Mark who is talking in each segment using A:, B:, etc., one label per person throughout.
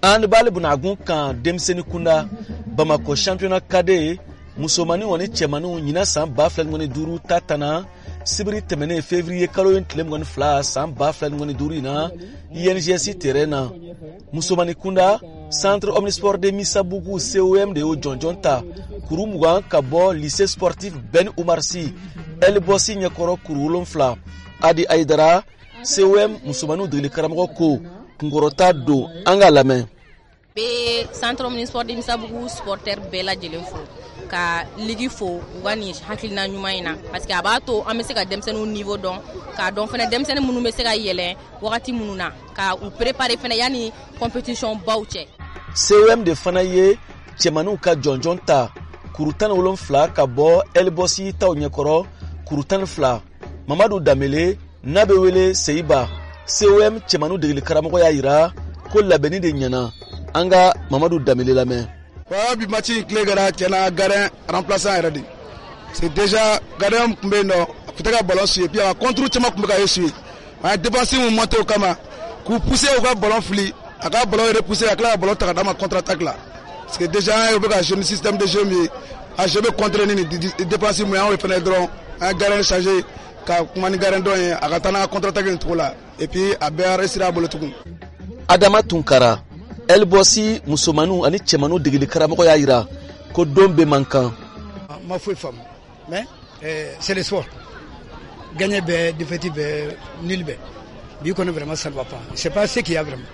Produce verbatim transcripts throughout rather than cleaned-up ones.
A: handball bunagun kan denmisɛnnin kunda Bamako championnat cadet musomani woni cɛmani ɲina san ba fila ni duuru ta tana sibiri tɛmɛnen février kalo in tile mugan ni fila san ba fila ni duuru in na I N G S terrain na musomani kunda centre omnisport de Misabugu C O M de y'o jɔnjɔn ta kuru mugan ka bɔ lycée sportif Ben Umar Sy El Bossi ɲɛkɔrɔ kuru wolonfila Adi Aidara C O M musomaniw degeli karamɔgɔ ko kunkɔrɔta don an ka lamɛn.
B: Be centre omnisport de Misabugu supporter bɛɛ lajɛlen fo ka ligi fo u ka nin hakilina ɲuman in na parce que a b'a to an bɛ se ka denmisɛnninw niveau dɔn k'a dɔn fana denmisɛnnin minnu bɛ se ka yɛlɛn wagati minnu na ka u préparer fana yanni compétition baw cɛ.
A: C O M de fana ye cɛmaniw ka jɔnjɔn ta kuru tan ni wolonfila ka bɔ El Bossi taw ɲɛkɔrɔ kuru tan ni fila Mamadu Damele n'a bɛ wele Seyiba C O M cɛmaniw degeli karamɔgɔ y'a yira ko labɛnni de ɲɛna an ka Mamadu Damele lamɛn.
C: Wa bi match in clé gara tiɲɛna gardien remplaçant yɛrɛ de c'est déjà gardien tun bɛ yen nɔ a tun tɛ ka ballon suye puis a ka contre caman tun bɛ ka ye suye a ye défense mun monter o kama k'u pousser u ka ballon fili a ka ballon repousser ka tila ka ballon ta ka d'a ma contre attaque la parce que déjà an ye bɛ ka jouer ni système de jeu min ye a jeu bɛ contre ni nin défense mun ye an y'o fana dɔrɔn an ye gardien changer ka kuma ni gardien dɔ ye a ka taa n'a ka contre attaque nin cogo la et puis a bɛɛ réussir a bolo tugun.
A: Adama Tunkara El Bossi musomanu ani cɛmanu degeli karamɔgɔ y'a yira ko don bɛ man kan.
D: Ma foyi faamu mais euh, c'est le sport gagner bɛ défaite bɛ nul bɛ bi kɔni vraiment ça ne va pas c'est pas ce qu'il y a vraiment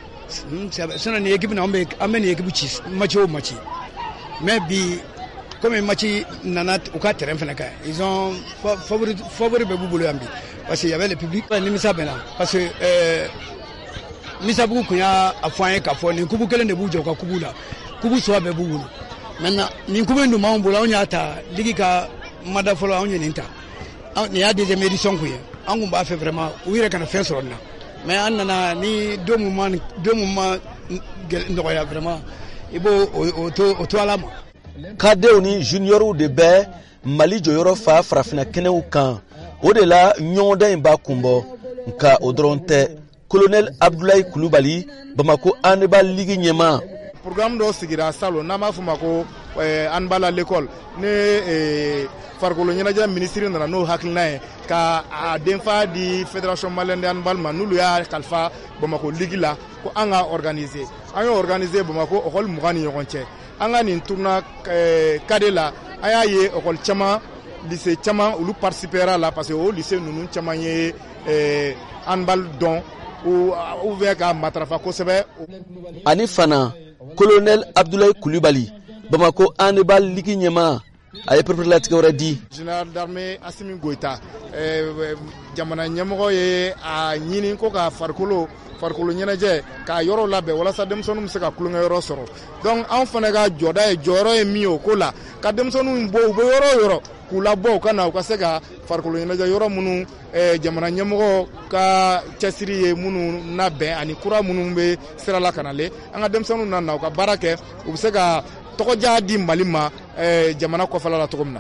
D: sinon ni équipe na an bɛ an bɛ ni équipe ci match o match mais bi comme match nana u ka terrain fana kan ils ont favori favori bɛ b'u bolo yan bi parce que y avait le public nimisa bɛ na parce que euh, Misabugu kun y'a fɔ an ye k'a fɔ nin kubu kelen de b'u jɔ u ka kubu la kubu saba bɛɛ b'u bolo maintenant nin kubu in dun b'anw bolo anw y'a ta ligi ka mada fɔlɔ anw ye nin ta nin y'a deuxième édition kun ye an kun b'a fɛ vraiment u yɛrɛ kana fɛn sɔrɔ nin na mais an nana ni don mun ma don mun ma nɔgɔya vraiment i b'o o to o to ala ma.
A: Kadew ni juniorw de bɛ Mali jɔyɔrɔ fa farafinna kɛnɛw kan o de la ɲɔgɔndan in b'a kunbɔ nka o dɔrɔn tɛ. Colonel Abdoulaye Kulubali Bamako handball ligue ɲɛma.
E: Programme dɔ sigira salon n'an b'a fɔ ma ko handball à l'école ne farikolo ɲɛnajɛ ministre nana n'o hakilina ye ka a denfa di fédération malienne de handball ma n'olu y'a kalifa Bamako ligue la ko an ka organiser an y'o organiser Bamako école mugan ni ɲɔgɔn cɛ an ka nin tournoi cadet la an y'a ye école caman lycée caman olu participera la parce que o lycée ninnu caman ye handball dɔn ou ouvert ka matrafa kosɛbɛ.
A: Ani fana Colonel Abdoulaye Kulubali Bamako handball ligue ɲɛma a ye perepere wɛrɛ di.
E: Général d'armée Assimi Goïta jamana ɲɛmɔgɔ ye a ɲini ko ka farikolo farikolo ɲɛnajɛ k'a yɔrɔ labɛn walasa denmisɛnninw bɛ se ka kulonkɛ yɔrɔ sɔrɔ donc anw fana ka jɔda ye jɔyɔrɔ ye min ye o ko la ka denmisɛnninw bɔ u bɛ yɔrɔ o yɔrɔ k'u labɔ u ka na u ka se ka farikolo ɲɛnajɛ yɔrɔ minnu jamana ɲɛmɔgɔ ka cɛsiri ye minnu labɛn ani kura minnu bɛ sira la ka nalen an ka denmisɛnninw na na u ka baara kɛ u bɛ se ka tɔgɔdiya di Mali ma jamana kɔfɛla la cogo min na.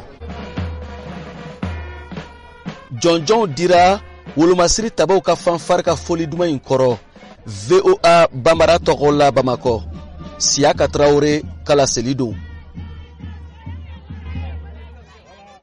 A: Jɔnjɔnw dira wolomasiri tabaw ka fanfare ka foli duman in kɔrɔ V O A Bambara tɔgɔ la Bamakɔ Siaka Traoré kala seli don.